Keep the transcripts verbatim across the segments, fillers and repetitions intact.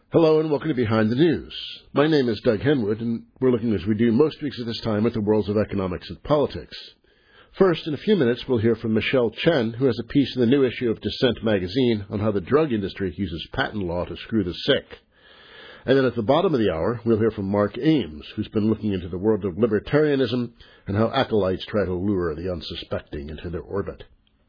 Hello and welcome to Behind the News. My name is Doug Henwood, and we're looking, as we do most weeks at this time, at the worlds of economics and politics. First, in a few minutes, we'll hear from Michelle Chen, who has a piece in the new issue of Dissent magazine on how the drug industry uses patent law to screw the sick. And then at the bottom of the hour, we'll hear from Mark Ames, who's been looking into the world of libertarianism and how acolytes try to lure the unsuspecting into their orbit.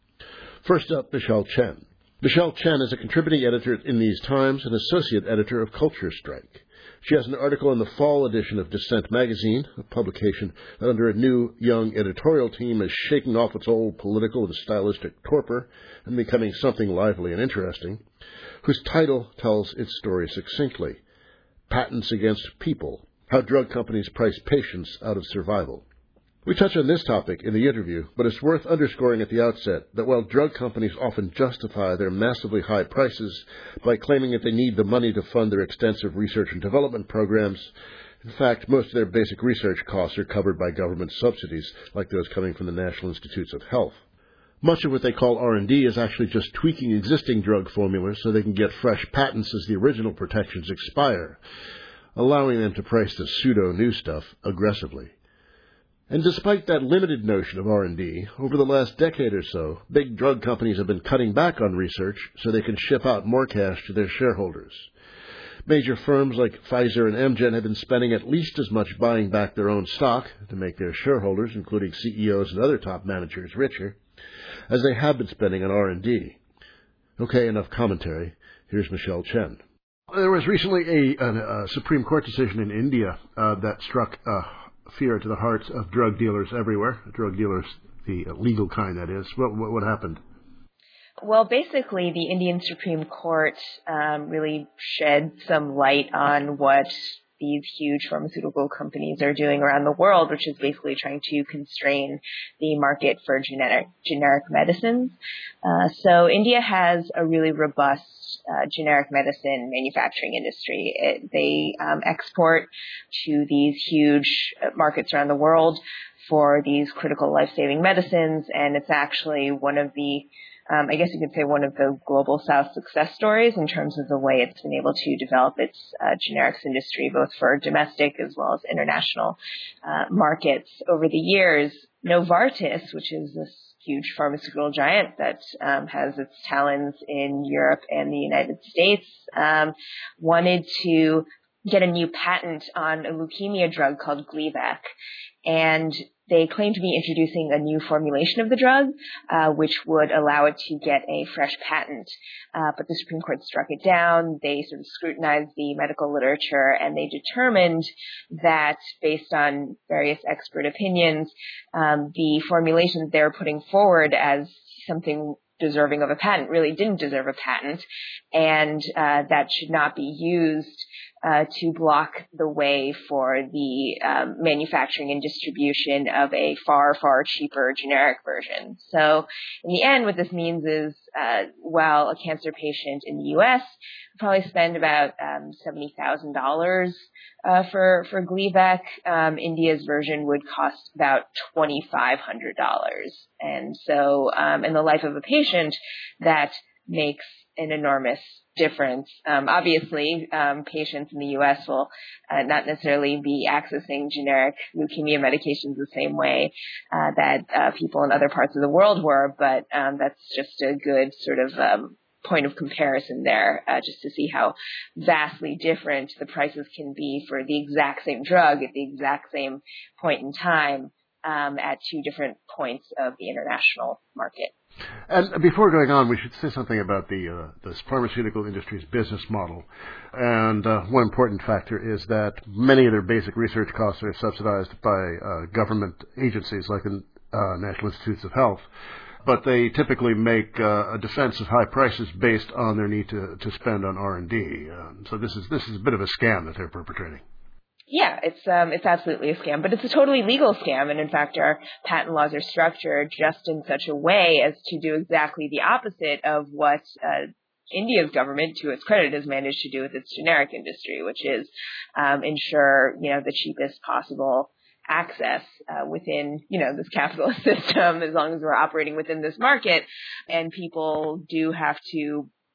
First up, Michelle Chen. Michelle Chen is a contributing editor in These Times and associate editor of Culture Strike. She has an article in the fall edition of Dissent magazine, a publication that under a new, young editorial team is shaking off its old political and stylistic torpor and becoming something lively and interesting, whose title tells its story succinctly: Patents Against People, How Drug Companies Price Patients Out of Survival. We touch on this topic in the interview, but it's worth underscoring at the outset that while drug companies often justify their massively high prices by claiming that they need the money to fund their extensive research and development programs, in fact, most of their basic research costs are covered by government subsidies, like those coming from the National Institutes of Health. Much of what they call R and D is actually just tweaking existing drug formulas so they can get fresh patents as the original protections expire, allowing them to price the pseudo-new stuff aggressively. And despite that limited notion of R and D, over the last decade or so, big drug companies have been cutting back on research so they can ship out more cash to their shareholders. Major firms like Pfizer and Amgen have been spending at least as much buying back their own stock to make their shareholders, including C E Os and other top managers, richer, as they have been spending on R and D. Okay, enough commentary. Here's Michelle Chen. There was recently a, a, a Supreme Court decision in India uh, that struck uh, fear to the hearts of drug dealers everywhere. Drug dealers, the legal kind, that is. What, what, what happened? Well, basically, the Indian Supreme Court um, really shed some light on what these huge pharmaceutical companies are doing around the world, which is basically trying to constrain the market for generic, generic medicines. Uh, so India has a really robust uh, generic medicine manufacturing industry. It, they um, export to these huge markets around the world for these critical life-saving medicines, and it's actually one of the Um, I guess you could say one of the Global South success stories in terms of the way it's been able to develop its uh, generics industry, both for domestic as well as international uh, markets over the years. Novartis, which is this huge pharmaceutical giant that um, has its talons in Europe and the United States, um, wanted to get a new patent on a leukemia drug called Gleevec. And they claim to be introducing a new formulation of the drug, uh, which would allow it to get a fresh patent. Uh, but the Supreme Court struck it down. They sort of scrutinized the medical literature, and they determined that, based on various expert opinions, um, the formulation that they were putting forward as something deserving of a patent really didn't deserve a patent, and uh, that should not be used Uh, to block the way for the um, manufacturing and distribution of a far, far cheaper generic version. So in the end, what this means is, uh, while a cancer patient in the U S would probably spend about um, seventy thousand dollars uh, for, for Gleevec, um, India's version would cost about twenty-five hundred dollars. And so um, in the life of a patient, that makes an enormous difference. Um, obviously, um, patients in the U S will uh, not necessarily be accessing generic leukemia medications the same way uh, that uh, people in other parts of the world were, but um, that's just a good sort of um, point of comparison there, uh, just to see how vastly different the prices can be for the exact same drug at the exact same point in time um, at two different points of the international market. And before going on, we should say something about the uh, the pharmaceutical industry's business model. And uh, one important factor is that many of their basic research costs are subsidized by uh, government agencies like the uh, National Institutes of Health. But they typically make uh, a defense of high prices based on their need to, to spend on R and D. Um, so this is this is a bit of a scam that they're perpetrating. Yeah, it's um, it's absolutely a scam, but it's a totally legal scam. And in fact, our patent laws are structured just in such a way as to do exactly the opposite of what uh, India's government, to its credit, has managed to do with its generic industry, which is um, ensure, you know, the cheapest possible access uh, within, you know, this capitalist system, as long as we're operating within this market. And people do have to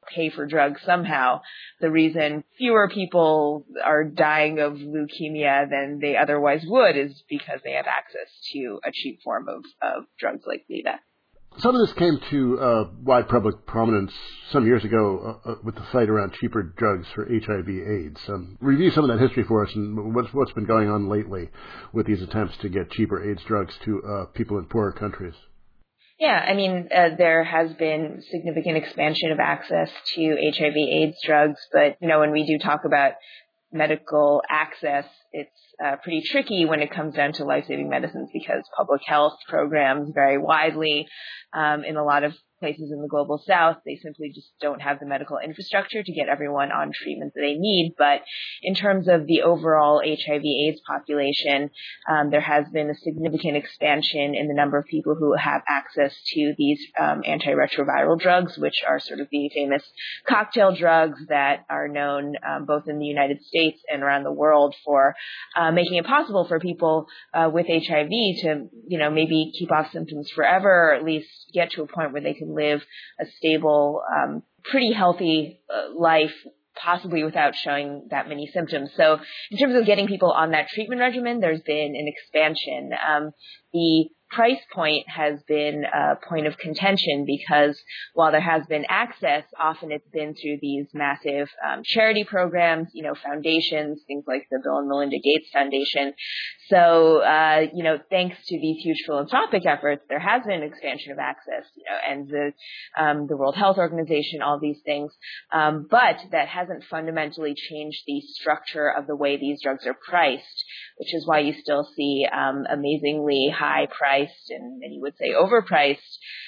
pay for drugs somehow. The reason fewer people are dying of leukemia than they otherwise would is because they have access to a cheap form of, of drugs like Leta. Some of this came to uh, wide public prominence some years ago uh, uh, with the fight around cheaper drugs for H I V AIDS. Um, review some of that history for us and what's, what's been going on lately with these attempts to get cheaper AIDS drugs to uh, people in poorer countries. Yeah, I mean, uh, there has been significant expansion of access to H I V AIDS drugs, but, you know, when we do talk about medical access, it's uh, pretty tricky when it comes down to life-saving medicines because public health programs vary widely. Um, in a lot of places in the global south, they simply just don't have the medical infrastructure to get everyone on treatment that they need. But in terms of the overall H I V AIDS population, um, there has been a significant expansion in the number of people who have access to these um, antiretroviral drugs, which are sort of the famous cocktail drugs that are known um, both in the United States and around the world for uh, making it possible for people uh, with H I V to, you know, maybe keep off symptoms forever, or at least get to a point where they can live a stable, um, pretty healthy uh, life, possibly without showing that many symptoms. So in terms of getting people on that treatment regimen, there's been an expansion. Um, the price point has been a point of contention because while there has been access, often it's been through these massive um, charity programs, you know, foundations, things like the Bill and Melinda Gates Foundation. So, uh, you know, thanks to these huge philanthropic efforts, there has been an expansion of access, you know, and the, um, the World Health Organization, all these things. Um, but that hasn't fundamentally changed the structure of the way these drugs are priced, which is why you still see um, amazingly high priced and many would say overpriced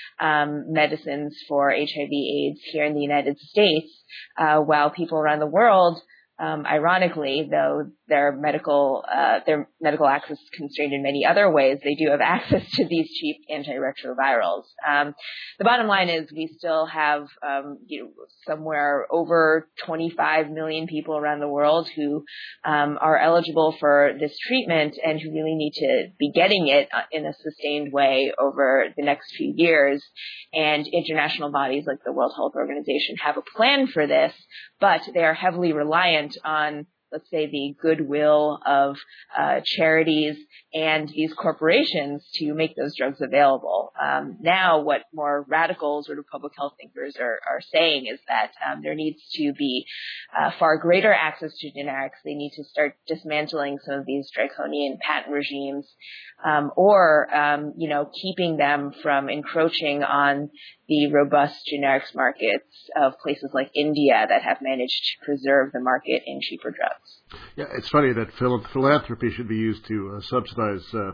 um, medicines for H I V AIDS here in the United States, uh, while people around the world, um, ironically, though their medical uh, their medical access is constrained in many other ways, they do have access to these cheap antiretrovirals. Um, the bottom line is we still have um, you know, somewhere over twenty-five million people around the world who um, are eligible for this treatment and who really need to be getting it in a sustained way over the next few years. And international bodies like the World Health Organization have a plan for this, but they are heavily reliant on, let's say, the goodwill of uh, charities and these corporations to make those drugs available. Um, now, what more radical sort of public health thinkers are, are saying is that um, there needs to be uh, far greater access to generics. They need to start dismantling some of these draconian patent regimes, um, or um, you know, keeping them from encroaching on the robust generics markets of places like India that have managed to preserve the market in cheaper drugs. Yeah, it's funny that phil- philanthropy should be used to uh, subsidize uh,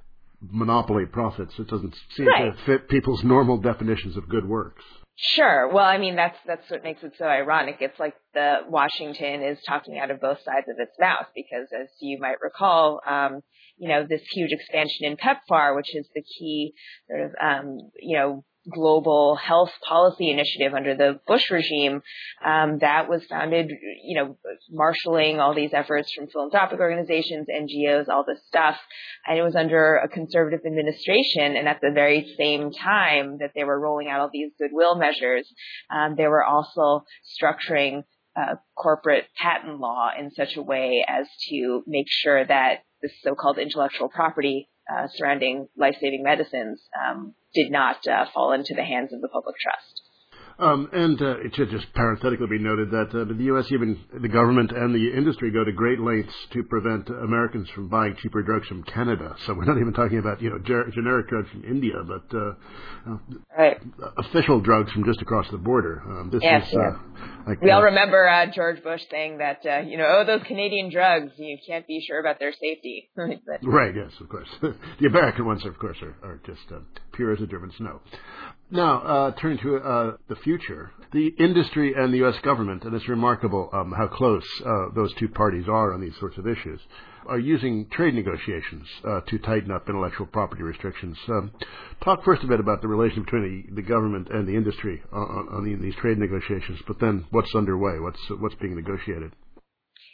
monopoly profits. It doesn't seem right. to fit people's normal definitions of good works. Sure. Well, I mean, that's that's what makes it so ironic. It's like the Washington is talking out of both sides of its mouth because, as you might recall, um, you know, this huge expansion in PEPFAR, which is the key sort of, um, you know, global health policy initiative under the Bush regime, um, that was founded, you know, marshaling all these efforts from philanthropic organizations, N G Os, all this stuff. And it was under a conservative administration. And at the very same time that they were rolling out all these goodwill measures, um, they were also structuring uh, corporate patent law in such a way as to make sure that this so-called intellectual property Uh, surrounding life-saving medicines um, did not uh, fall into the hands of the public trust. Um, and uh, it should just parenthetically be noted that uh, the U S, even the government and the industry, go to great lengths to prevent Americans from buying cheaper drugs from Canada. So we're not even talking about, you know, ger- generic drugs from India, but uh, uh, right. official drugs from just across the border. Um, this yes, is, yes. Uh, like, we all uh, remember uh, George Bush saying that, uh, you know, oh, those Canadian drugs, you can't be sure about their safety. but, right, yes, of course. The American ones, of course, are, are just uh, pure as the German snow. Now, uh, turning to uh, the future, the industry and the U S government, and it's remarkable um, how close uh, those two parties are on these sorts of issues, are using trade negotiations uh, to tighten up intellectual property restrictions. Um, talk first a bit about the relation between the, the government and the industry on, on the, these trade negotiations, but then what's underway, what's what's being negotiated.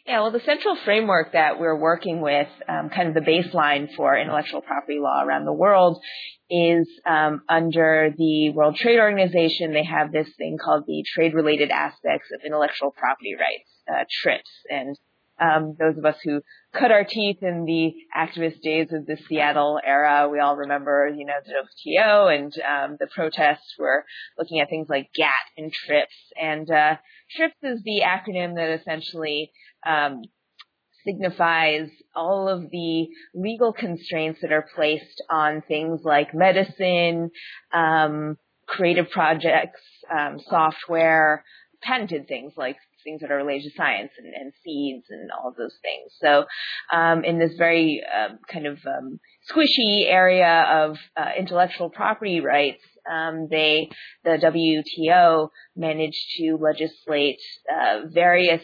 Yeah, well, the central framework that we're working with, um, kind of the baseline for intellectual property law around the world, is um, under the World Trade Organization. They have this thing called the Trade-Related Aspects of Intellectual Property Rights, uh, TRIPS. And um, those of us who cut our teeth in the activist days of the Seattle era, we all remember, you know, the W T O and um, the protests were looking at things like GATT and TRIPS. And uh, TRIPS is the acronym that essentially um, signifies all of the legal constraints that are placed on things like medicine, um, creative projects, um, software, patented things like things that are related to science and, and seeds and all of those things. So um, in this very um, kind of um, squishy area of uh, intellectual property rights, um, they, the W T O managed to legislate uh, various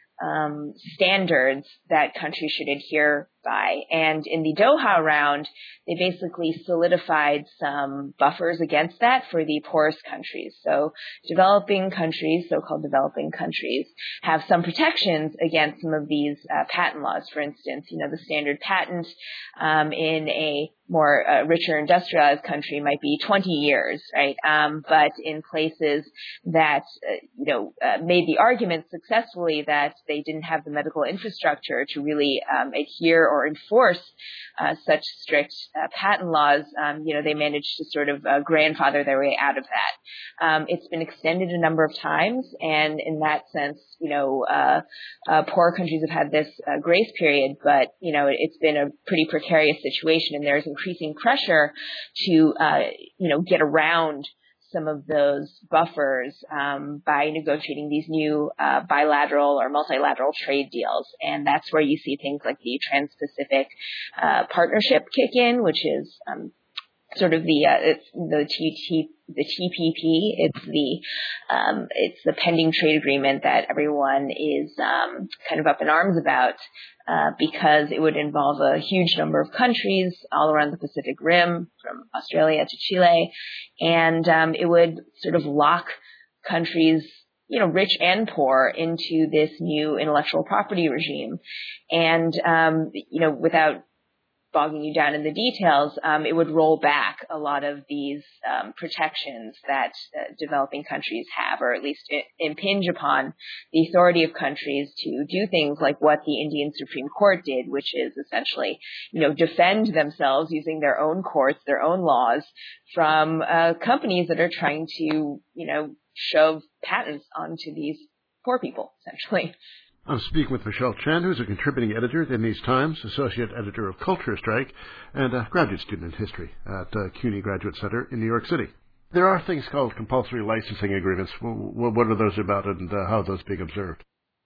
Um, standards that countries should adhere by. And in the Doha round, they basically solidified some buffers against that for the poorest countries. So developing countries, so-called developing countries, have some protections against some of these uh, patent laws. For instance, you know, the standard patent um, in a more uh, richer industrialized country might be twenty years, right? Um, but in places that, uh, you know, uh, made the argument successfully that they didn't have the medical infrastructure to really um, adhere or enforce uh, such strict uh, patent laws, um, you know, they managed to sort of uh, grandfather their way out of that. Um, it's been extended a number of times, and in that sense, you know, uh, uh, poor countries have had this uh, grace period, but, you know, it's been a pretty precarious situation, and there's increasing pressure to, uh, you know, get around some of those buffers um, by negotiating these new uh, bilateral or multilateral trade deals. And that's where you see things like the Trans-Pacific uh, Partnership kick in, which is um, sort of the uh, it's the T T the T P P. It's the um, it's the pending trade agreement that everyone is um, kind of up in arms about uh, because it would involve a huge number of countries all around the Pacific Rim, from Australia to Chile, and um, it would sort of lock countries, you know, rich and poor, into this new intellectual property regime, and um, you know, without bogging you down in the details, um, it would roll back a lot of these um, protections that uh, developing countries have, or at least it, impinge upon the authority of countries to do things like what the Indian Supreme Court did, which is essentially, you know, defend themselves using their own courts, their own laws, from uh, companies that are trying to, you know, shove patents onto these poor people, essentially. I'm speaking with Michelle Chen, who's a contributing editor in these Times, associate editor of Culture Strike, and a graduate student in history at uh, CUNY Graduate Center in New York City. There are things called compulsory licensing agreements. What are those about, and uh, how are those being observed?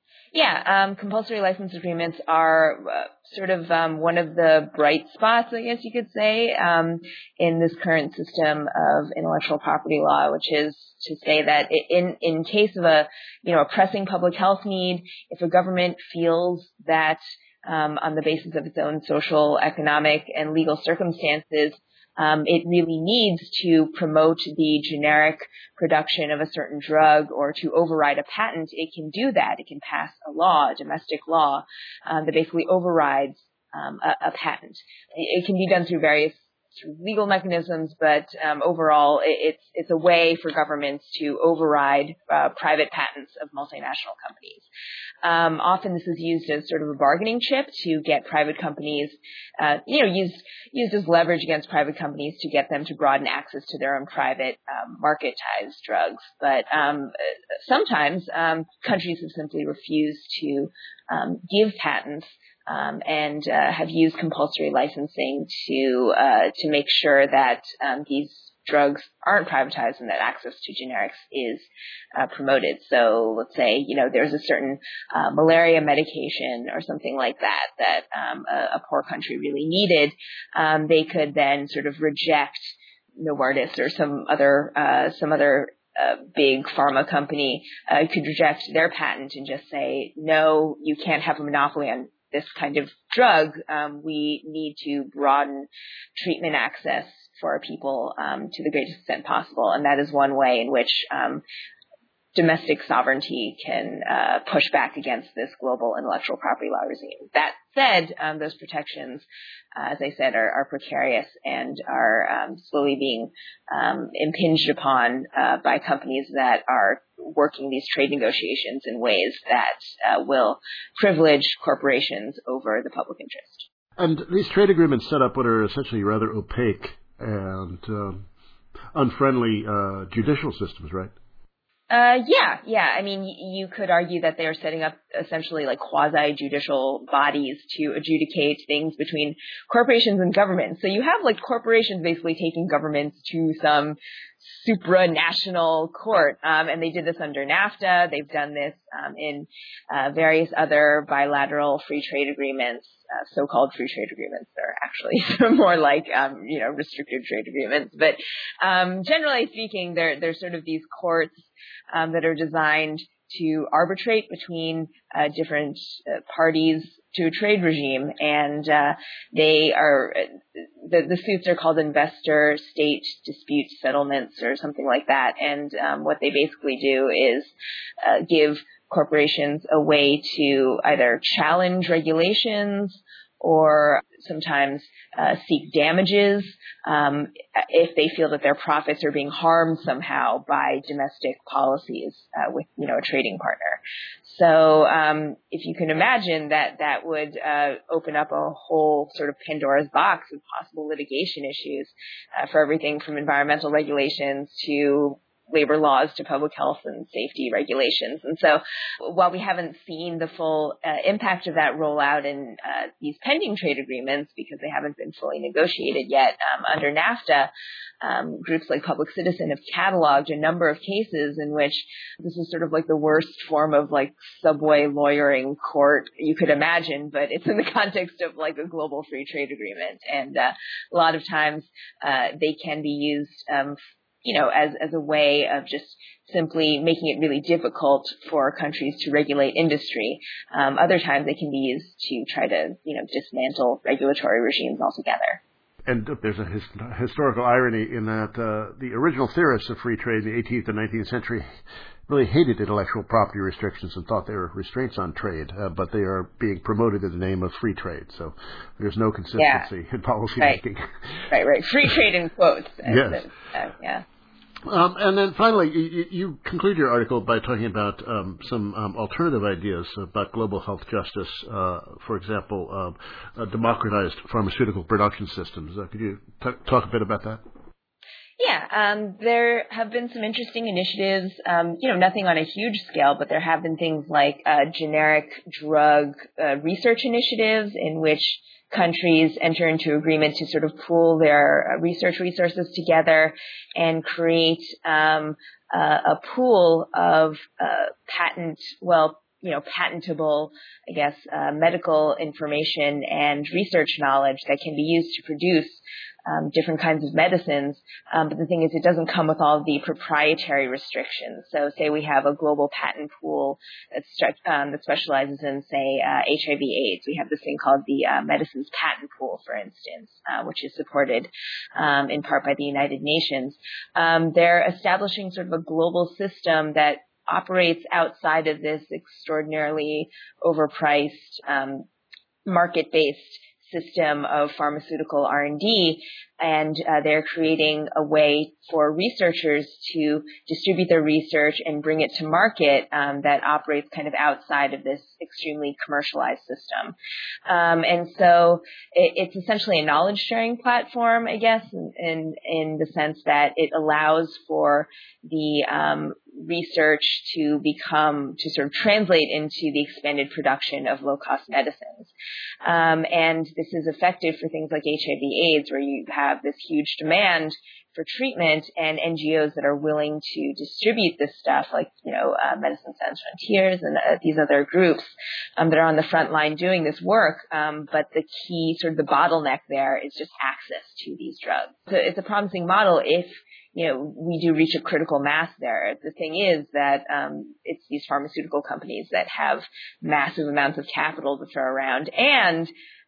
Yeah, um, compulsory license agreements are uh, sort of um, one of the bright spots, I guess you could say, um, in this current system of intellectual property law, which is to say that in in case of a you know a pressing public health need, if a government feels that um, on the basis of its own social, economic, and legal circumstances, Um, it really needs to promote the generic production of a certain drug or to override a patent, it can do that. It can pass a law, a domestic law, um, that basically overrides um, a, a patent. It, it can be done through various legal mechanisms, but um, overall, it, it's it's a way for governments to override uh, private patents of multinational companies. Um, often this is used as sort of a bargaining chip to get private companies, uh, you know, used used as leverage against private companies to get them to broaden access to their own private um, marketized drugs. But um, sometimes um, countries have simply refused to um, give patents Um, and uh, have used compulsory licensing to uh, to make sure that um, these drugs aren't privatized and that access to generics is uh, promoted. So let's say, you know, there's a certain uh, malaria medication or something like that that um, a, a poor country really needed. Um, they could then sort of reject Novartis or some other uh, some other uh, big pharma company uh, could reject their patent and just say, no, you can't have a monopoly on this kind of drug. Um, we need to broaden treatment access for people um, to the greatest extent possible, and that is one way in which um, domestic sovereignty can uh, push back against this global intellectual property law regime. That said, um, those protections, uh, as I said, are, are precarious and are um, slowly being um, impinged upon uh, by companies that are working these trade negotiations in ways that uh, will privilege corporations over the public interest. And these trade agreements set up what are essentially rather opaque and um, unfriendly uh, judicial systems, right? Uh, yeah, yeah. I mean, y- you could argue that they are setting up essentially like quasi-judicial bodies to adjudicate things between corporations and governments. So you have like corporations basically taking governments to some supranational court, um, and they did this under NAFTA. They've done this um, in uh, various other bilateral free trade agreements, uh, so-called free trade agreements. They're actually more like, um, you know, restricted trade agreements. But um, generally speaking, they're, they're sort of these courts um, that are designed to arbitrate between uh, different uh, parties to a trade regime, and uh, they are the, the suits are called investor state dispute settlements or something like that. And um, what they basically do is uh, give corporations a way to either challenge regulations or sometimes uh, seek damages um, if they feel that their profits are being harmed somehow by domestic policies uh, with, you know, a trading partner. So um, if you can imagine that, that would uh, open up a whole sort of Pandora's box of possible litigation issues uh, for everything from environmental regulations to labor laws to public health and safety regulations. And so while we haven't seen the full uh, impact of that roll out in uh, these pending trade agreements because they haven't been fully negotiated yet, um, under NAFTA, um, groups like Public Citizen have cataloged a number of cases in which this is sort of like the worst form of like subway lawyering court you could imagine, but it's in the context of like a global free trade agreement. And uh, a lot of times uh, they can be used um, you know, as, as a way of just simply making it really difficult for countries to regulate industry. Um, other times they can be used to try to, you know, dismantle regulatory regimes altogether. And there's a his, historical irony in that uh, the original theorists of free trade in the eighteenth and nineteenth century really hated intellectual property restrictions and thought they were restraints on trade, uh, but they are being promoted in the name of free trade. So there's no consistency yeah. in policy right. making. Right, right. Free trade in quotes. Yes. Uh, yeah. Um, and then finally, you, you conclude your article by talking about um, some um, alternative ideas about global health justice, uh, for example, uh, uh, democratized pharmaceutical production systems. Uh, could you t- talk a bit about that? Yeah, um, there have been some interesting initiatives, um, you know, nothing on a huge scale, but there have been things like uh, generic drug uh, research initiatives in which countries enter into agreement to sort of pool their research resources together and create um, a, a pool of uh, patent, well, you know, patentable, I guess, uh, medical information and research knowledge that can be used to produce um, different kinds of medicines. Um, but the thing is, it doesn't come with all the proprietary restrictions. So say we have a global patent pool that, um, that specializes in, say, uh, H I V AIDS. We have this thing called the uh, Medicines Patent Pool, for instance, uh, which is supported um, in part by the United Nations. Um, they're establishing sort of a global system that operates outside of this extraordinarily overpriced um, market-based system of pharmaceutical R and D, and uh, they're creating a way for researchers to distribute their research and bring it to market um, that operates kind of outside of this extremely commercialized system. Um, and so it, it's essentially a knowledge-sharing platform, I guess, in, in, in the sense that it allows for the um, research to become, to sort of translate into the expanded production of low-cost medicines. Um, and this is effective for things like H I V AIDS, where you have this huge demand for treatment and N G Os that are willing to distribute this stuff, like, you know, uh, Medicine Sans Frontiers and uh, these other groups um, that are on the front line doing this work. Um, but the key, sort of the bottleneck there is just access to these drugs. So it's a promising model if, you know, we do reach a critical mass there. The thing is that um, it's these pharmaceutical companies that have massive amounts of capital to throw around, and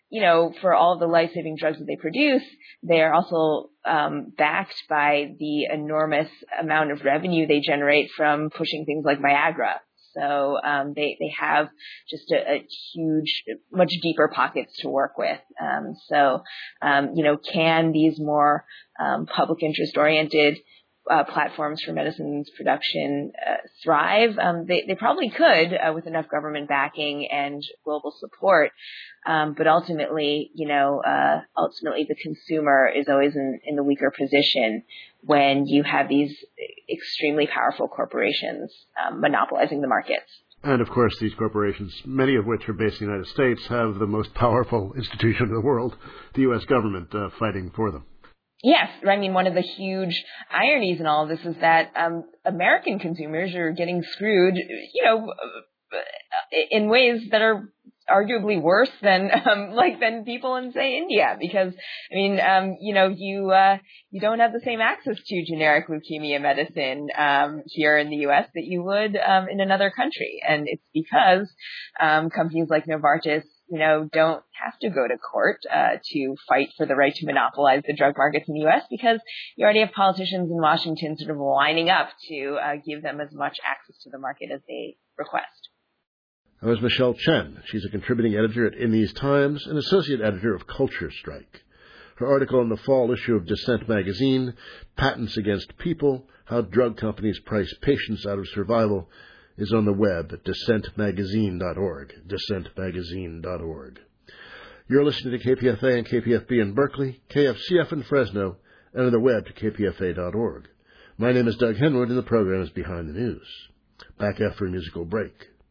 you know, for all the life-saving drugs that they produce, they are also um, backed by the enormous amount of revenue they generate from pushing things like Viagra. So um, they they have just a, a huge, much deeper pockets to work with. Um, so um, you know, can these more um, public interest-oriented Uh, platforms for medicines production uh, thrive? Um, they, they probably could uh, with enough government backing and global support. Um, but ultimately, you know, uh, ultimately the consumer is always in, in the weaker position when you have these extremely powerful corporations um, monopolizing the markets. And, of course, these corporations, many of which are based in the United States, have the most powerful institution in the world, the U S government, uh, fighting for them. Yes. I mean, one of the huge ironies in all of this is that um, American consumers are getting screwed, you know, in ways that are arguably worse than um, like than people in, say, India, because I mean, um, you know, you uh, you don't have the same access to generic leukemia medicine um, here in the U S that you would um, in another country, and it's because um, companies like Novartis, you know, don't have to go to court uh, to fight for the right to monopolize the drug markets in the U S because you already have politicians in Washington sort of lining up to uh, give them as much access to the market as they request. That was Michelle Chen. She's a contributing editor at In These Times and associate editor of Culture Strike. Her article in the fall issue of Dissent magazine, Patents Against People, How Drug Companies Price Patients Out of Survival, is on the web at dissent magazine dot org, dissent magazine dot org. You're listening to K P F A and K P F B in Berkeley, K F C F in Fresno, and on the web to k p f a dot org. My name is Doug Henwood, and the program is Behind the News. Back after a musical break.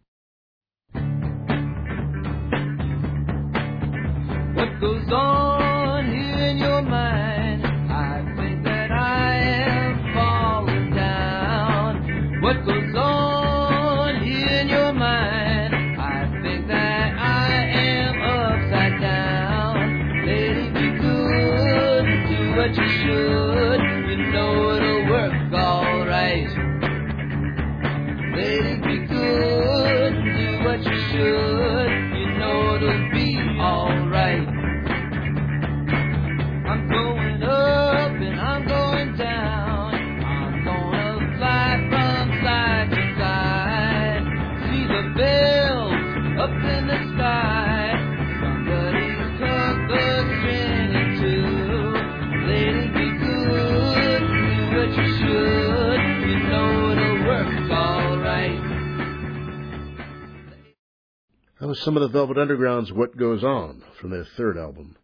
What goes on here in your mind? I think that I am falling down. What goes on here in your mind? I think that I am upside down. Lady, be good, do what you should. You know it'll work all right. Lady, be good, do what you should. You know it'll be all right. I'm going up and I'm going down. I'm gonna fly from side to side. See the bells up in the sky. Somebody's cut the string in two. Lady, be good, do what you should. You know it'll work all right. That was some of the Velvet Underground's What Goes On from their third album.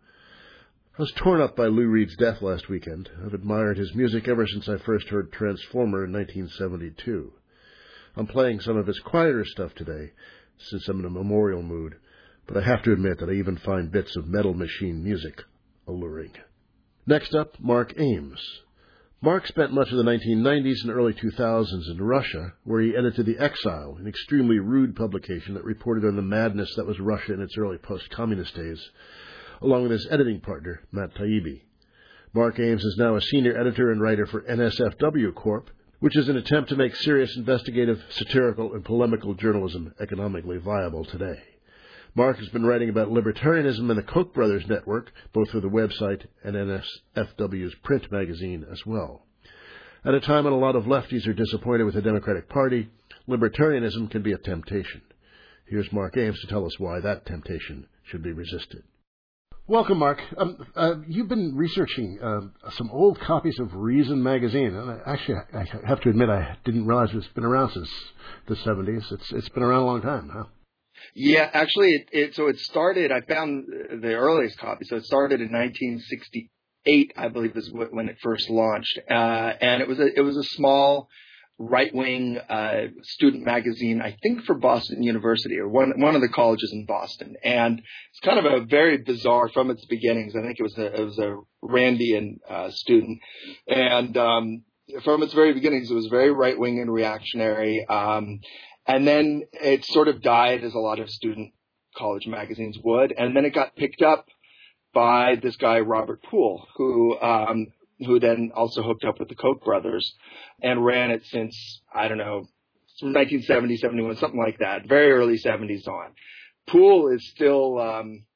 I was torn up by Lou Reed's death last weekend. I've admired his music ever since I first heard Transformer in nineteen seventy-two. I'm playing some of his quieter stuff today, since I'm in a memorial mood, but I have to admit that I even find bits of Metal Machine music alluring. Next up, Mark Ames. Mark spent much of the nineteen nineties and early two thousands in Russia, where he edited The Exile, an extremely rude publication that reported on the madness that was Russia in its early post-communist days, along with his editing partner, Matt Taibbi. Mark Ames is now a senior editor and writer for N S F W Corp, which is an attempt to make serious investigative, satirical, and polemical journalism economically viable today. Mark has been writing about libertarianism and the Koch brothers network, both through the website and N S F W's print magazine as well. At a time when a lot of lefties are disappointed with the Democratic Party, libertarianism can be a temptation. Here's Mark Ames to tell us why that temptation should be resisted. Welcome, Mark. Um, uh, you've been researching uh, some old copies of Reason magazine, and I, actually, I have to admit, I didn't realize it's been around since the seventies. It's it's been around a long time, huh? Yeah, actually, it, it so it started. I found the earliest copy, so it started in nineteen sixty-eight, I believe, is when it first launched, uh, and it was a it was a small right-wing uh, student magazine, I think for Boston University, or one one of the colleges in Boston. And it's kind of a very bizarre from its beginnings. I think it was a, it was a Randian uh, student. And um, from its very beginnings, it was very right-wing and reactionary. Um, and then it sort of died, as a lot of student college magazines would. And then it got picked up by this guy, Robert Poole, who um, who then also hooked up with the Koch brothers and ran it since, I don't know, from nineteen seventy, seventy-one, something like that, very early seventies on. Poole is still um,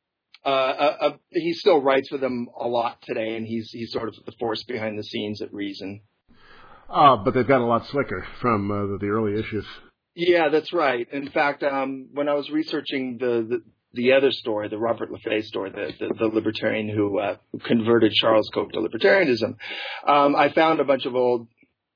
uh, uh, uh, he still writes for them a lot today, and he's he's sort of the force behind the scenes at Reason. Uh, but they've got a lot slicker from uh, the, the early issues. Yeah, that's right. In fact, um, when I was researching the, the the other story, the Robert LaFay story, the, the, the libertarian who, uh, who converted Charles Koch to libertarianism, um, I found a bunch of old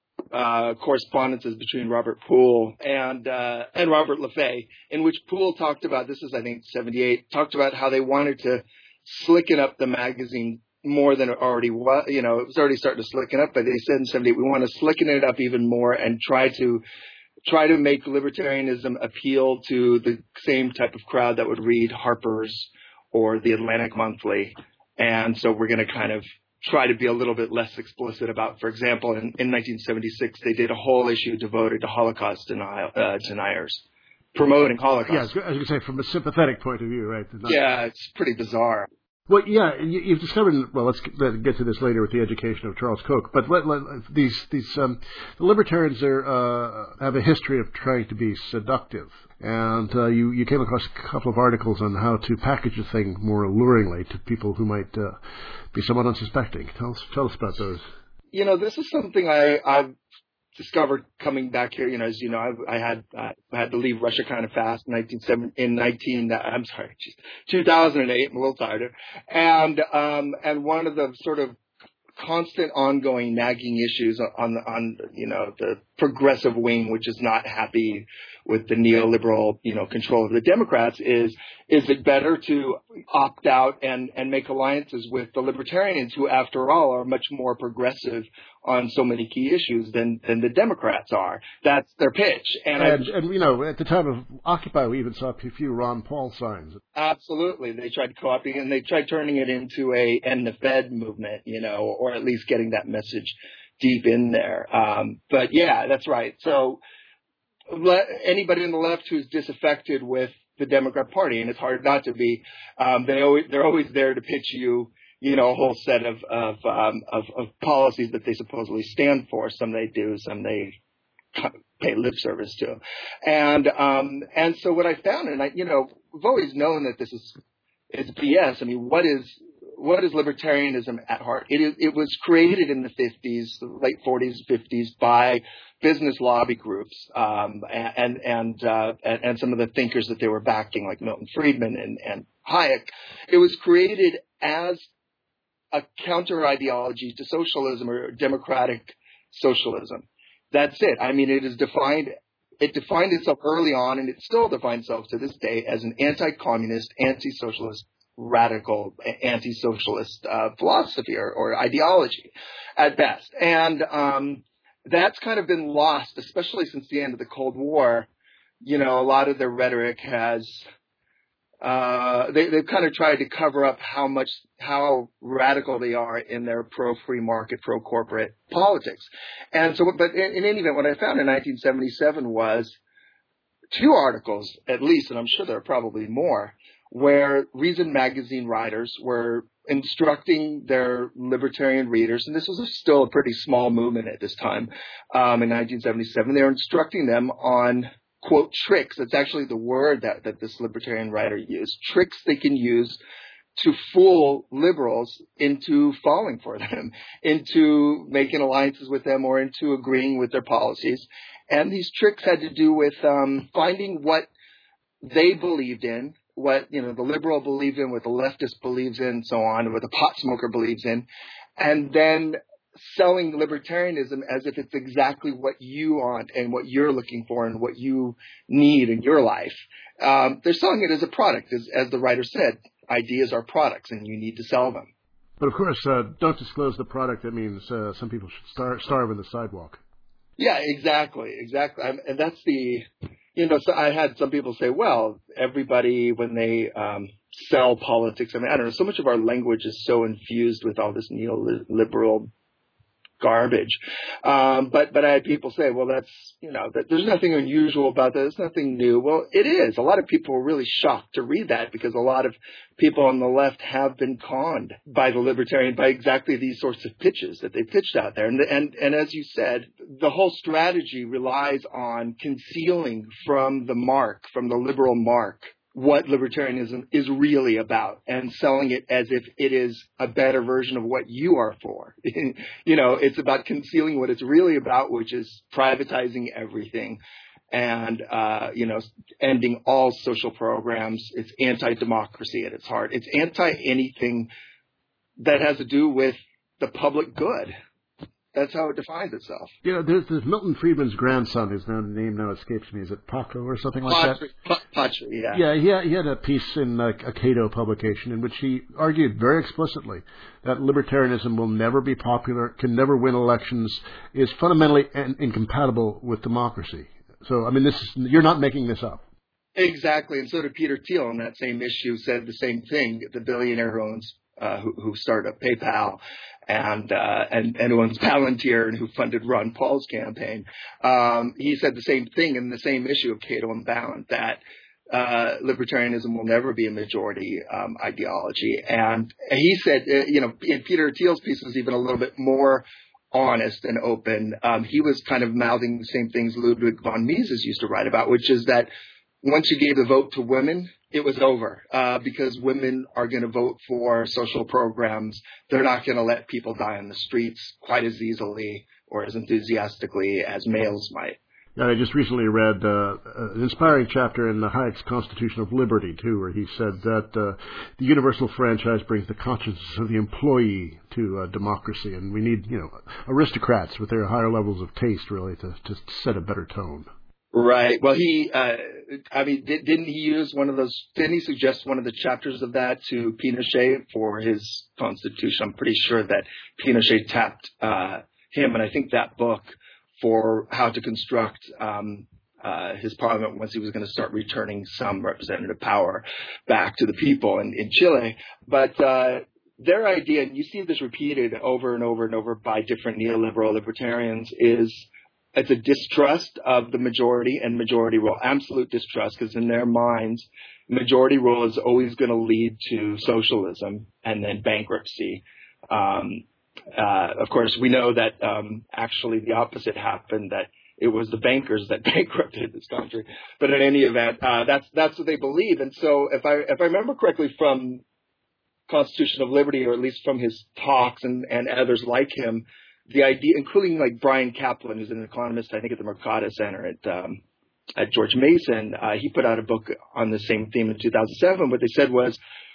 uh, correspondences between Robert Poole and uh, and Robert LaFay, in which Poole talked about, this is I think seventy-eight, talked about how they wanted to slicken up the magazine more than it already was. You know, it was already starting to slicken up, but they said in seventy-eight, we want to slicken it up even more and try to try to make libertarianism appeal to the same type of crowd that would read Harper's or the Atlantic Monthly. And so we're going to kind of try to be a little bit less explicit about, for example, in, in nineteen seventy-six, they did a whole issue devoted to Holocaust denial, uh, deniers, promoting Holocaust. Yeah, I was going to say, from a sympathetic point of view, right? Not... Yeah, it's pretty bizarre. Well, yeah, you, you've discovered. Well, let's get, get to this later with the education of Charles Koch. But let, let, these these um, the libertarians are uh, have a history of trying to be seductive, and uh, you you came across a couple of articles on how to package a thing more alluringly to people who might uh, be somewhat unsuspecting. Tell us tell us about those. You know, this is something I I've discovered coming back here. You know, as you know, I, I had uh, I had to leave Russia kind of fast in nineteen seven in nineteen. I'm sorry, geez, two thousand eight. I'm a little tired. And um and one of the sort of constant, ongoing, nagging issues on the on you know the progressive wing, which is not happy with the neoliberal you know control of the Democrats, is is it better to opt out and and make alliances with the libertarians, who after all are much more progressive on so many key issues than than the Democrats are? That's their pitch. And and, and you know, at the time of Occupy, we even saw a few Ron Paul signs. Absolutely, they tried copying and they tried turning it into a end the Fed movement, you know, or at least getting that message deep in there. Um, but yeah, that's right. So le- anybody on the left who's disaffected with the Democrat Party, and it's hard not to be, um, they always they're always there to pitch you, you know, a whole set of of, um, of of policies that they supposedly stand for. Some they do, some they pay lip service to, and um, and so what I found, and I, you know, we've always known that this is it's B S. I mean, what is what is libertarianism at heart? It is it was created in the fifties, late forties, fifties by business lobby groups, um, and and, uh, and and some of the thinkers that they were backing, like Milton Friedman and, and Hayek. It was created as a counter ideology to socialism or democratic socialism. That's it. I mean, it is defined. It defined itself early on, and it still defines itself to this day as an anti-communist, anti-socialist, radical, anti-socialist uh, philosophy or, or ideology, at best. And um, that's kind of been lost, especially since the end of the Cold War. You know, a lot of their rhetoric has. Uh, they, they've kind of tried to cover up how much, how radical they are in their pro-free market, pro-corporate politics. And so, but in, in any event, what I found in nineteen seventy-seven was two articles, at least, and I'm sure there are probably more, where Reason magazine writers were instructing their libertarian readers, and this was still a pretty small movement at this time, um, in nineteen seventy-seven, they were instructing them on, quote, tricks. That's actually the word that, that this libertarian writer used. Tricks they can use to fool liberals into falling for them, into making alliances with them, or into agreeing with their policies. And these tricks had to do with um, finding what they believed in, what you know the liberal believed in, what the leftist believes in, so on, what the pot smoker believes in, and then selling libertarianism as if it's exactly what you want and what you're looking for and what you need in your life. Um, they're selling it as a product, as, as the writer said. Ideas are products, and you need to sell them. But of course, uh, don't disclose the product. That means uh, some people should star- starve on the sidewalk. Yeah, exactly, exactly. I'm, and that's the, you know, so I had some people say, well, everybody, when they um, sell politics, I mean, I don't know, so much of our language is so infused with all this neoliberal garbage. Um, but, but I had people say, well, that's, you know, that there's nothing unusual about that. There's nothing new. Well, it is. A lot of people were really shocked to read that, because a lot of people on the left have been conned by the libertarian, by exactly these sorts of pitches that they pitched out there. And, and, and as you said, the whole strategy relies on concealing from the mark, from the liberal mark, what libertarianism is really about and selling it as if it is a better version of what you are for. You know, it's about concealing what it's really about, which is privatizing everything and, uh, you know, ending all social programs. It's anti-democracy at its heart. It's anti-anything that has to do with the public good. That's how it defines itself. You know, there's, there's Milton Friedman's grandson, whose now, name now escapes me. Is it Paco or something like Patri, that? Patri, yeah. Yeah, he had, he had a piece in uh, a Cato publication in which he argued very explicitly that libertarianism will never be popular, can never win elections, is fundamentally in, incompatible with democracy. So, I mean, this is, you're not making this up. Exactly, and so did Peter Thiel on that same issue, said the same thing, the billionaire who owns, uh, who, who started up PayPal. And, uh, and, and who owns Palantir and who funded Ron Paul's campaign. Um, he said the same thing in the same issue of Cato Unbound, that, uh, libertarianism will never be a majority, um, ideology. And he said, uh, you know, in Peter Thiel's piece was even a little bit more honest and open. Um, he was kind of mouthing the same things Ludwig von Mises used to write about, which is that once you gave the vote to women, it was over, uh, because women are going to vote for social programs. They're not going to let people die on the streets quite as easily or as enthusiastically as males might. Yeah, I just recently read uh, an inspiring chapter in Hayek's Constitution of Liberty, too, where he said that uh, the universal franchise brings the consciousness of the employee to uh, democracy, and we need, you know, aristocrats with their higher levels of taste, really, to, to set a better tone. Right. Well, he, uh, I mean, did, didn't he use one of those, didn't he suggest one of the chapters of that to Pinochet for his constitution? I'm pretty sure that Pinochet tapped, uh, him and I think that book for how to construct, um, uh, his parliament once he was going to start returning some representative power back to the people in, in Chile. But, uh, their idea, and you see this repeated over and over and over by different neoliberal libertarians, is it's a distrust of the majority and majority rule, absolute distrust, because in their minds, majority rule is always going to lead to socialism and then bankruptcy. Um, uh, of course, we know that um, actually the opposite happened, that it was the bankers that bankrupted this country. But in any event, uh, that's that's what they believe. And so if I if I remember correctly from Constitution of Liberty, or at least from his talks and, and others like him, the idea, including like Brian Kaplan, who's an economist, I think at the Mercatus Center at um, at George Mason, uh, he put out a book on the same theme in two thousand seven. What they said was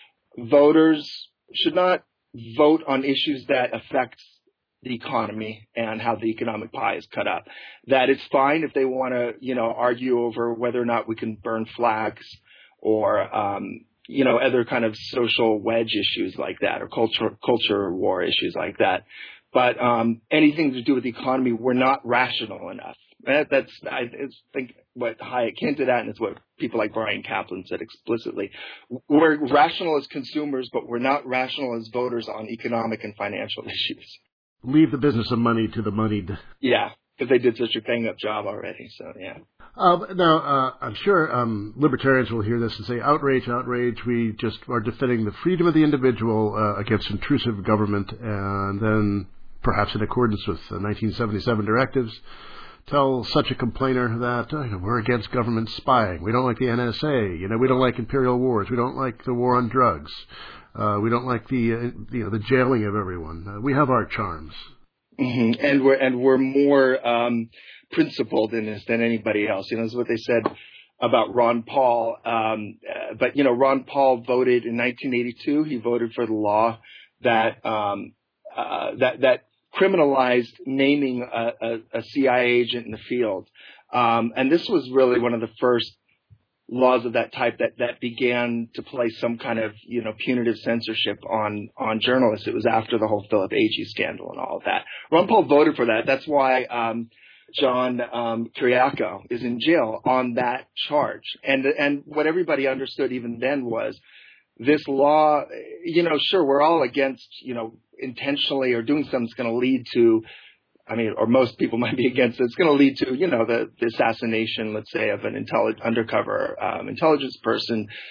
voters should not vote on issues that affect the economy and how the economic pie is cut up. That it's fine if they want to, you know, argue over whether or not we can burn flags or, um, you know, other kind of social wedge issues like that, or culture culture war issues like that. But um, anything to do with the economy, we're not rational enough. That, that's, I think, what Hayek hinted at, and it's what people like Brian Kaplan said explicitly. We're rational as consumers, but we're not rational as voters on economic and financial issues. Leave the business of money to the moneyed. Yeah, because they did such a bang-up job already, so yeah. Uh, now, uh, I'm sure um, libertarians will hear this and say, outrage, outrage, we just are defending the freedom of the individual uh, against intrusive government, and then perhaps in accordance with the nineteen seventy-seven directives, tell such a complainer that uh, we're against government spying. We don't like the N S A. You know, we don't like imperial wars. We don't like the war on drugs. Uh, we don't like the uh, you know the jailing of everyone. Uh, we have our charms, mm-hmm. and we're and we're more um, principled in this than anybody else. You know, that's what they said about Ron Paul. Um, uh, but you know, Ron Paul voted in nineteen eighty-two. He voted for the law that um, uh, that that. criminalized naming a, a, a C I A agent in the field. Um, and this was really one of the first laws of that type that, that began to place some kind of, you know, punitive censorship on, on journalists. It was after the whole Philip Agee scandal and all of that. Ron Paul voted for that. That's why, um, John, um, Kiriakou is in jail on that charge. And, and what everybody understood even then was this law, you know, sure, we're all against, you know, intentionally or doing something that's going to lead to, I mean, or most people might be against it. It's going to lead to, you know, the, the assassination, let's say, of an intelli- undercover um, intelligence person.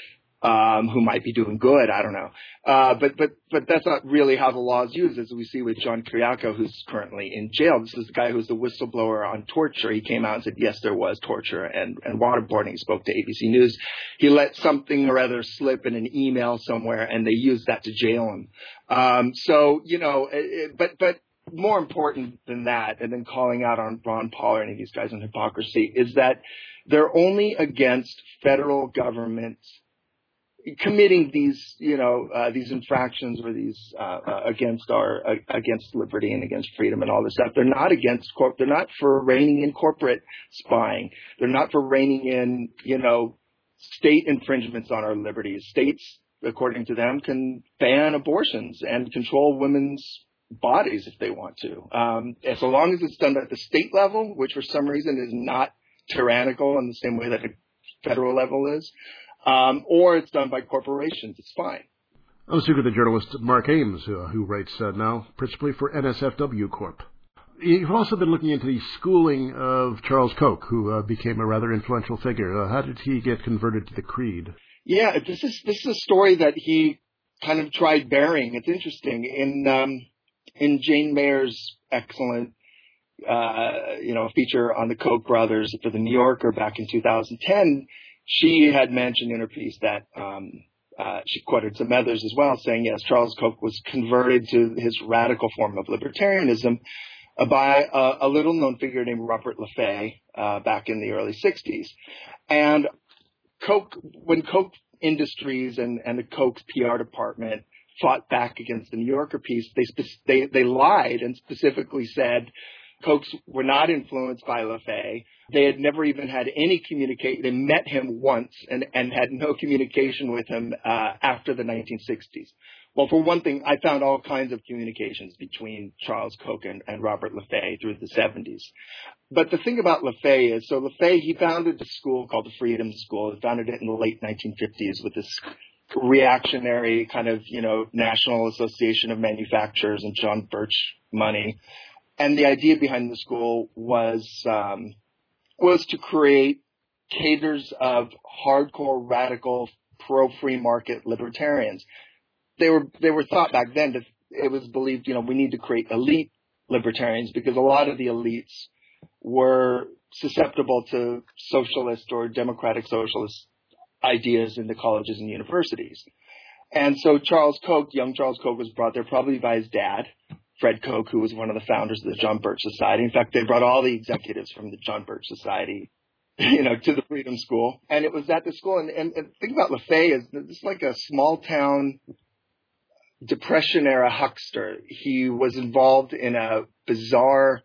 um, who might be doing good. I don't know. Uh, but, but, but that's not really how the law is used, as we see with John Kiriakou, who's currently in jail. This is the guy who's the whistleblower on torture. He came out and said, yes, there was torture and, and waterboarding. He spoke to A B C News. He let something or other slip in an email somewhere, and they used that to jail him. Um, so, you know, it, but, but more important than that, and then calling out on Ron Paul or any of these guys on hypocrisy, is that they're only against federal governments committing these, you know, uh, these infractions or these uh, uh, against our uh, against liberty and against freedom and all this stuff. They're not against corp. They're not for reining in corporate spying. They're not for reining in, you know, state infringements on our liberties. States, according to them, can ban abortions and control women's bodies if they want to. Um, and so long as it's done at the state level, which for some reason is not tyrannical in the same way that the federal level is. Um, or it's done by corporations. It's fine. I'm speaking with the journalist Mark Ames, uh, who writes uh, now principally for N S F W Corp. You've also been looking into the schooling of Charles Koch, who uh, became a rather influential figure. Uh, how did he get converted to the creed? Yeah, this is this is a story that he kind of tried burying. It's interesting. In um, in Jane Mayer's excellent uh, you know feature on the Koch brothers for the New Yorker back in two thousand ten. She had mentioned in her piece that um, uh, she quoted some others as well, saying, yes, Charles Koch was converted to his radical form of libertarianism uh, by a, a little-known figure named Robert LaFay uh, back in the early sixties. And Koch, when Koch Industries and, and the Koch P R department fought back against the New Yorker piece, they spe- they, they lied and specifically said Kochs were not influenced by LaFay. They had never even had any communication. They met him once and, and had no communication with him uh, after the nineteen sixties. Well, for one thing, I found all kinds of communications between Charles Koch and, and Robert LaFay through the seventies. But the thing about LaFay is, so LaFay, he founded a school called the Freedom School. He founded it in the late nineteen fifties with this reactionary kind of, you know, National Association of Manufacturers and John Birch money. And the idea behind the school was um, was to create cadres of hardcore, radical, pro-free market libertarians. They were they were thought back then that it was believed, you know, we need to create elite libertarians because a lot of the elites were susceptible to socialist or democratic socialist ideas in the colleges and universities. And so Charles Koch, young Charles Koch, was brought there probably by his dad, Fred Koch, who was one of the founders of the John Birch Society. In fact, they brought all the executives from the John Birch Society, you know, to the Freedom School. And it was at the school. And, and, and the thing about LaFay is that this is like a small town Depression era huckster. He was involved in a bizarre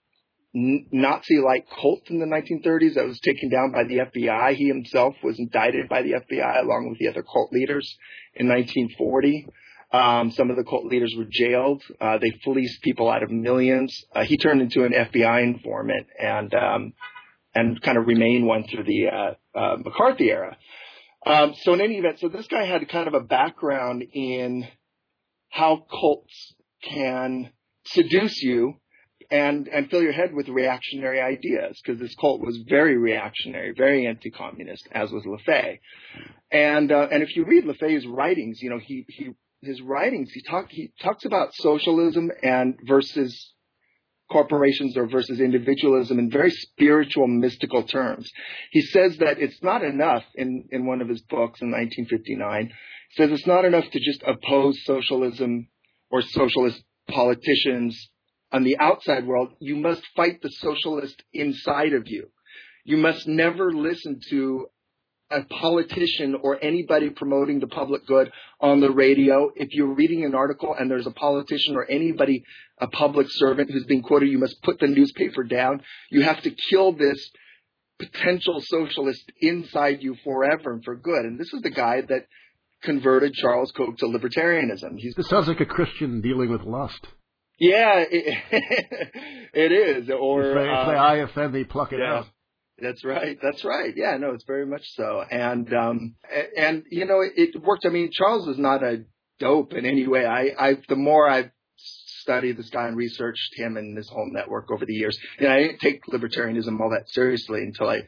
Nazi-like cult in the nineteen thirties that was taken down by the F B I. He himself was indicted by the F B I along with the other cult leaders in nineteen forty. Um, some of the cult leaders were jailed. Uh, they fleeced people out of millions. Uh, he turned into an F B I informant and um, and kind of remained one through the uh, uh, McCarthy era. Um, so in any event, so this guy had kind of a background in how cults can seduce you and and fill your head with reactionary ideas, because this cult was very reactionary, very anti-communist, as was LaFay. And uh, and if you read LaFay's writings, you know, he he his writings he talk he talks about socialism and versus corporations or versus individualism in very spiritual, mystical terms. He says that it's not enough in in one of his books in nineteen fifty-nine. He says it's not enough to just oppose socialism or socialist politicians on the outside world. You must fight the socialist inside of you. You must never listen to a politician or anybody promoting the public good on the radio. If you're reading an article and there's a politician or anybody, a public servant who's being quoted, you must put the newspaper down. You have to kill this potential socialist inside you forever and for good. And this is the guy that converted Charles Koch to libertarianism. He's, this sounds like a Christian dealing with lust. Yeah, it, it is. Or if they, if um, they eye offend, they pluck it yeah, out. That's right. That's right. Yeah, no, it's very much so. And um, and you know, it, it worked. I mean, Charles is not a dope in any way. I, I the more I've studied this guy and researched him and his whole network over the years, and I didn't take libertarianism all that seriously until I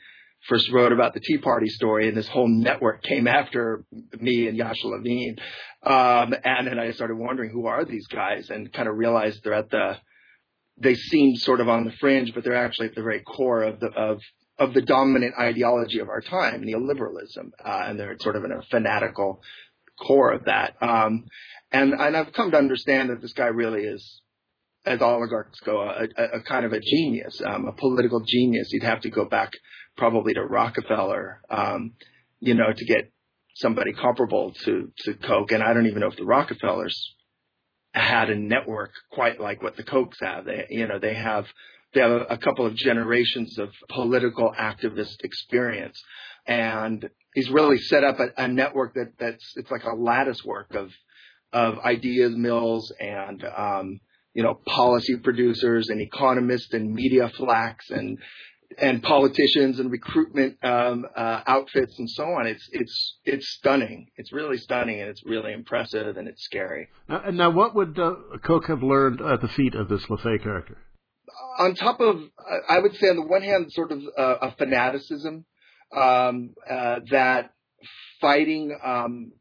first wrote about the Tea Party story, and this whole network came after me and Yasha Levine. Um, and then I started wondering, who are these guys? And kind of realized they're at the, they seem sort of on the fringe, but they're actually at the very core of the, of, of the dominant ideology of our time, neoliberalism. Uh, and they're sort of in a fanatical core of that. Um, and, and I've come to understand that this guy really is, as oligarchs go, a, a, a kind of a genius, um, a political genius. You'd have to go back probably to Rockefeller, um, you know, to get somebody comparable to, to Koch. And I don't even know if the Rockefellers had a network quite like what the Kochs have. They, you know, they have, they have a, a couple of generations of political activist experience. And he's really set up a, a network that, that's, it's like a lattice work of, of ideas mills and, um, you know, policy producers and economists and media flacks and, and politicians and recruitment, um, uh, outfits and so on. It's, it's, it's stunning. It's really stunning, and it's really impressive, and it's scary. Uh, and now what would uh, Koch have learned at the feet of this LaFay character? On top of, I would say on the one hand, sort of uh, a fanaticism, um, uh, that fighting, um,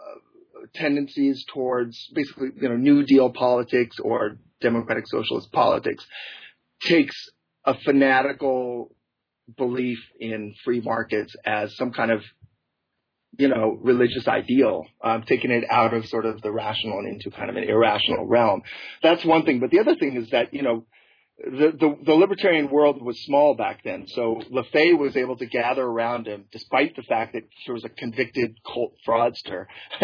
tendencies towards basically, you know, New Deal politics or democratic socialist politics takes a fanatical belief in free markets as some kind of, you know, religious ideal, um, taking it out of sort of the rational and into kind of an irrational realm. That's one thing. But the other thing is that, you know, The, the, the libertarian world was small back then, so LaFay was able to gather around him, despite the fact that he was a convicted cult fraudster.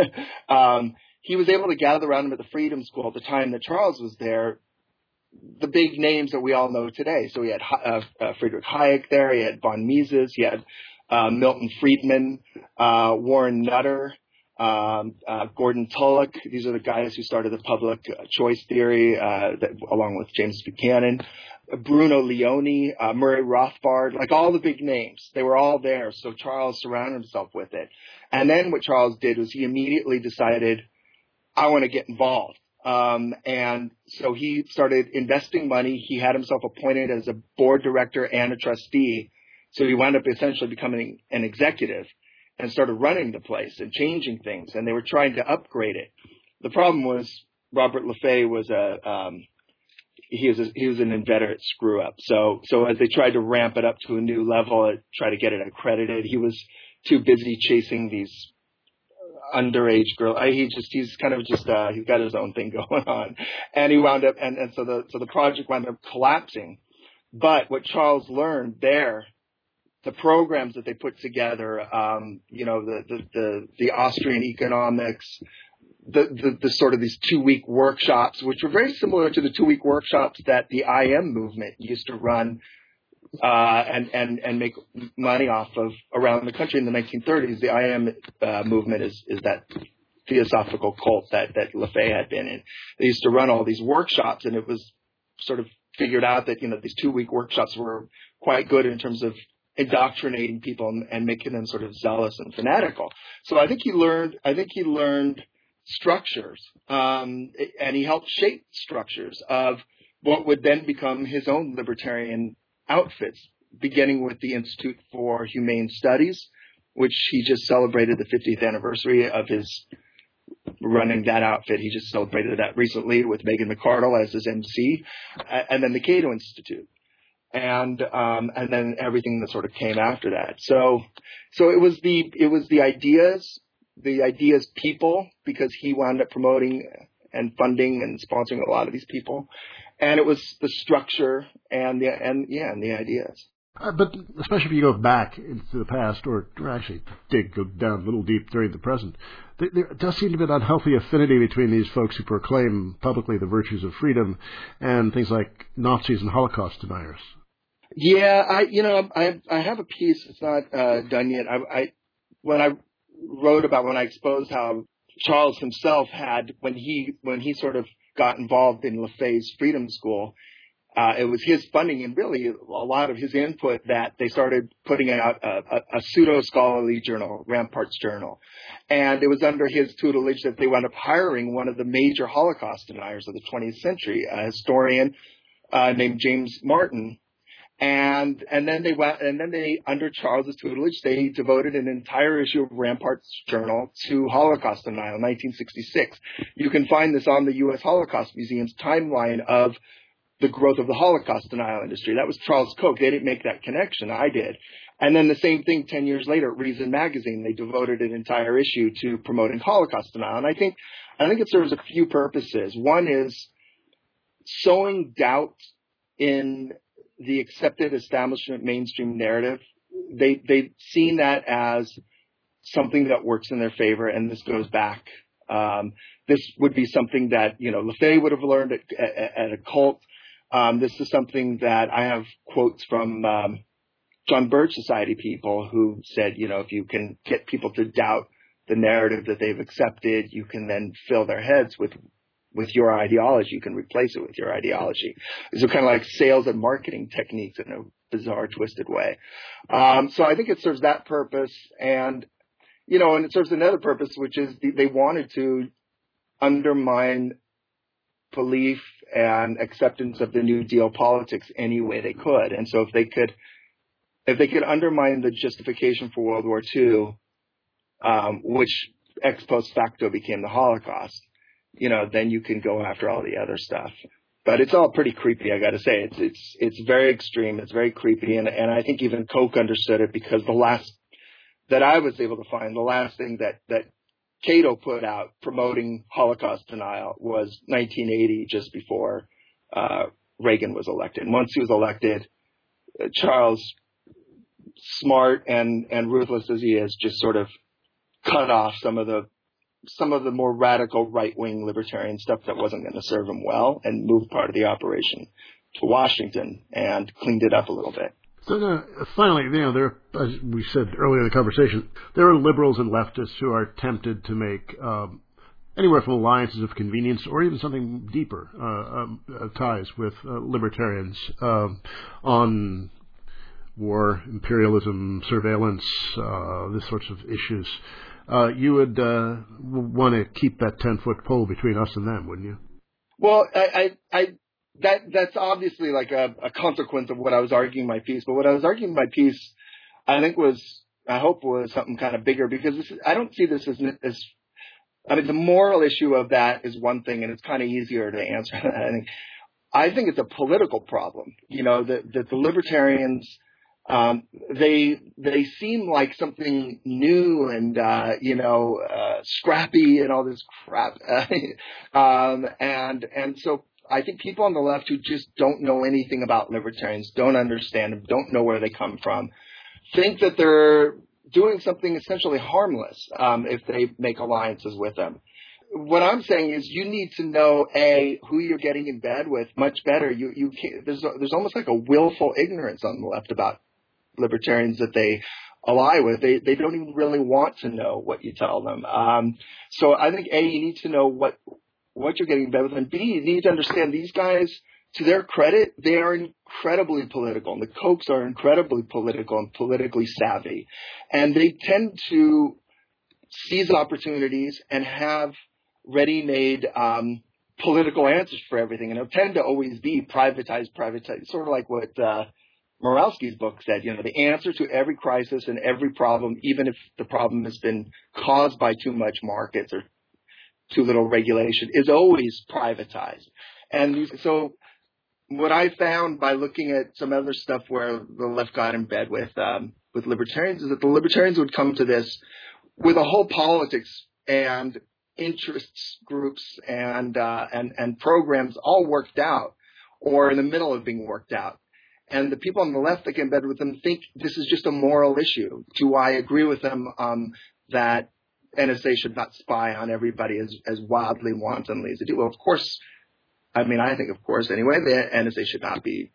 um, he was able to gather around him at the Freedom School at the time that Charles was there, the big names that we all know today. So he had uh, uh, Friedrich Hayek there, he had von Mises, he had uh, Milton Friedman, uh, Warren Nutter, Um, uh, Gordon Tullock. These are the guys who started the public choice theory, uh, that, along with James Buchanan, Bruno Leone, uh, Murray Rothbard, like all the big names. They were all there. So Charles surrounded himself with it. And then what Charles did was he immediately decided, I want to get involved. Um, and so he started investing money. He had himself appointed as a board director and a trustee. So he wound up essentially becoming an executive, and started running the place and changing things, and they were trying to upgrade it. The problem was Robert LaFay was a um, he was a, he was an inveterate screw up. So so as they tried to ramp it up to a new level, and try to get it accredited, he was too busy chasing these underage girls. He just he's kind of just uh, he's got his own thing going on, and he wound up and, and so the so the project wound up collapsing. But what Charles learned there, the programs that they put together, um, you know, the, the, the, the Austrian economics, the, the, the sort of these two week workshops, which were very similar to the two week workshops that the I M movement used to run, uh, and, and, and make money off of around the country in the nineteen thirties. The I M, uh, movement is, is that theosophical cult that, that LaFay had been in. They used to run all these workshops, and it was sort of figured out that, you know, these two week workshops were quite good in terms of indoctrinating people and, and making them sort of zealous and fanatical. So I think he learned, I think he learned structures, um, and he helped shape structures of what would then become his own libertarian outfits, beginning with the Institute for Humane Studies, which he just celebrated the fiftieth anniversary of his running that outfit. He just celebrated that recently with Megan McArdle as his M C, and then the Cato Institute. And, um, and then everything that sort of came after that. So, so it was the, it was the ideas, the ideas people, because he wound up promoting and funding and sponsoring a lot of these people. And it was the structure and the, and yeah, and the ideas. Uh, but especially if you go back into the past, or, or actually dig go down a little deep during the present, there, there does seem to be an unhealthy affinity between these folks who proclaim publicly the virtues of freedom and things like Nazis and Holocaust deniers. Yeah, I, you know, I, I have a piece. It's not uh, done yet. I, I, when I wrote about, when I exposed how Charles himself had, when he, when he sort of got involved in LaFay's Freedom School, uh, it was his funding and really a lot of his input that they started putting out a, a, a pseudo-scholarly journal, Rampart's Journal. And it was under his tutelage that they wound up hiring one of the major Holocaust deniers of the twentieth century, a historian uh, named James Martin. And and then they went, and then they, under Charles's tutelage, they devoted an entire issue of Rampart's journal to Holocaust denial in nineteen sixty-six. You can find this on the U S Holocaust Museum's timeline of the growth of the Holocaust denial industry. That was Charles Koch. They didn't make that connection. I did. And then the same thing ten years later at Reason Magazine. They devoted an entire issue to promoting Holocaust denial. And I think, I think it serves a few purposes. One is sowing doubt in the accepted establishment mainstream narrative. They, they've seen that as something that works in their favor, and this goes back. Um, this would be something that, you know, LaFay would have learned at, at, at a cult. Um, this is something that I have quotes from um, John Birch Society people who said, you know, if you can get people to doubt the narrative that they've accepted, you can then fill their heads with with your ideology. You can replace it with your ideology. These are kind of like sales and marketing techniques in a bizarre, twisted way. Um, so I think it serves that purpose. And, you know, and it serves another purpose, which is they wanted to undermine belief and acceptance of the New Deal politics any way they could. And so if they could, if they could undermine the justification for World War Two, um, which ex post facto became the Holocaust, you know, then you can go after all the other stuff. But it's all pretty creepy, I got to say. It's it's it's very extreme. It's very creepy, and and I think even Koch understood it, because the last that I was able to find, the last thing that that Cato put out promoting Holocaust denial was nineteen eighty, just before uh, Reagan was elected. And once he was elected, uh, Charles, smart and and ruthless as he is, just sort of cut off some of the some of the more radical right-wing libertarian stuff that wasn't going to serve him well, and moved part of the operation to Washington and cleaned it up a little bit. So uh, finally, you know, there, as we said earlier in the conversation, there are liberals and leftists who are tempted to make um, anywhere from alliances of convenience or even something deeper uh, um, uh, ties with uh, libertarians um, on war, imperialism, surveillance, uh, this sorts of issues. Uh, you would uh, want to keep that ten-foot pole between us and them, wouldn't you? Well, I, I, I that that's obviously like a, a consequence of what I was arguing in my piece. But what I was arguing in my piece, I think was, I hope was something kind of bigger, because this is, I don't see this as, as, I mean, the moral issue of that is one thing, and it's kind of easier to answer that. I think, I think it's a political problem. You know, that, that the libertarians, Um, they, they seem like something new and, uh, you know, uh, scrappy and all this crap. um, and, and so I think people on the left who just don't know anything about libertarians, don't understand them, don't know where they come from, think that they're doing something essentially harmless, um, if they make alliances with them. What I'm saying is you need to know, A, who you're getting in bed with much better. You, you can't, there's, there's almost like a willful ignorance on the left about libertarians that they ally with. They they don't even really want to know what you tell them. Um, so I think, A, you need to know what what you're getting in bed with, and B, you need to understand these guys, to their credit, they are incredibly political, and the Kochs are incredibly political and politically savvy, and they tend to seize opportunities and have ready-made um, political answers for everything, and it'll tend to always be privatize, privatize, sort of like what uh, Morawski's book said, you know, the answer to every crisis and every problem, even if the problem has been caused by too much markets or too little regulation, is always privatized. And so what I found by looking at some other stuff where the left got in bed with um, with libertarians is that the libertarians would come to this with a whole politics and interests groups and uh, and and programs all worked out or in the middle of being worked out. And the people on the left that get in bed with them think this is just a moral issue. Do I agree with them um, that N S A should not spy on everybody as, as wildly, wantonly as they do? Well, of course, I mean, I think, of course, anyway, the N S A should not be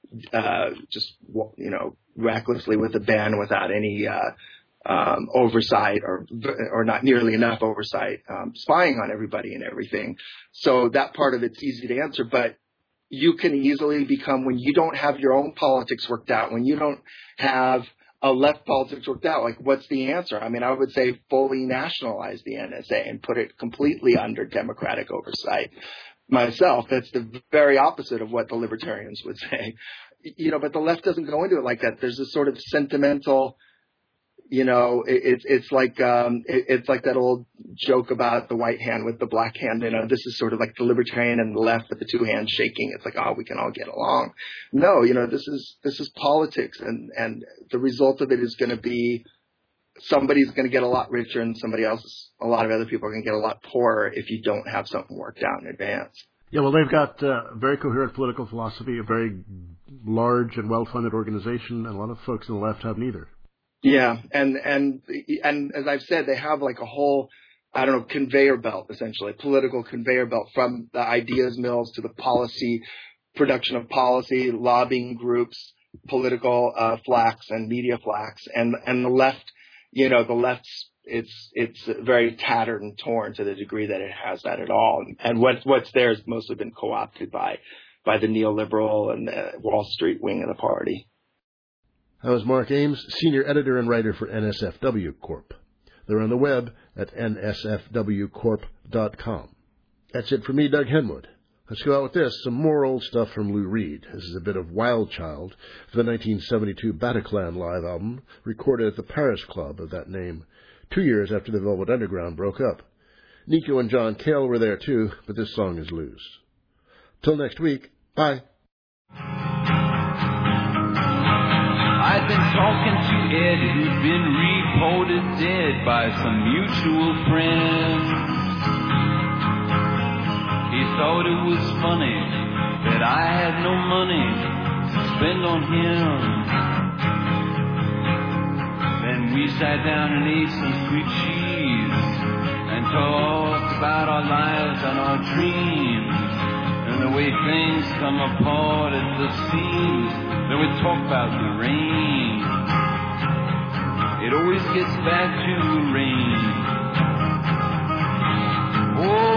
uh, just, you know, recklessly with a ban without any uh, um, oversight or or not nearly enough oversight, um, spying on everybody and everything. So that part of it's easy to answer, but you can easily become, when you don't have your own politics worked out, when you don't have a left politics worked out, like what's the answer? I mean, I would say fully nationalize the N S A and put it completely under democratic oversight. Myself, that's the very opposite of what the libertarians would say. you know, but the left doesn't go into it like that. There's this sort of sentimental, you know, it, it's it's like um, it, it's like that old joke about the white hand with the black hand. You know, this is sort of like the libertarian and the left with the two hands shaking. It's like, oh, we can all get along. No, you know, this is this is politics, and and the result of it is going to be somebody's going to get a lot richer, and somebody else, a lot of other people are going to get a lot poorer if you don't have something worked out in advance. Yeah, well, they've got uh, a very coherent political philosophy, a very large and well-funded organization, and a lot of folks on the left have neither. Yeah, and and and as I've said, they have like a whole, I don't know, conveyor belt, essentially, political conveyor belt, from the ideas mills to the policy, production of policy, lobbying groups, political uh, flacks and media flacks, and and the left, you know, the left's it's it's very tattered and torn to the degree that it has that at all. And what what's there has mostly been co-opted by by the neoliberal and the Wall Street wing of the party. That was Mark Ames, senior editor and writer for N S F W Corp. They're on the web at N S F W corp dot com. That's it for me, Doug Henwood. Let's go out with this, some more old stuff from Lou Reed. This is a bit of Wild Child for the nineteen seventy-two Bataclan live album, recorded at the Paris Club of that name, two years after the Velvet Underground broke up. Nico and John Cale were there too, but this song is Lou's. Till next week, bye. I'd been talking to Ed, who'd been reported dead by some mutual friends. He thought it was funny that I had no money to spend on him. Then we sat down and ate some sweet cheese and talked about our lives and our dreams and the way things come apart at the seams. Then we talk about the rain. It always gets back to the rain. Oh,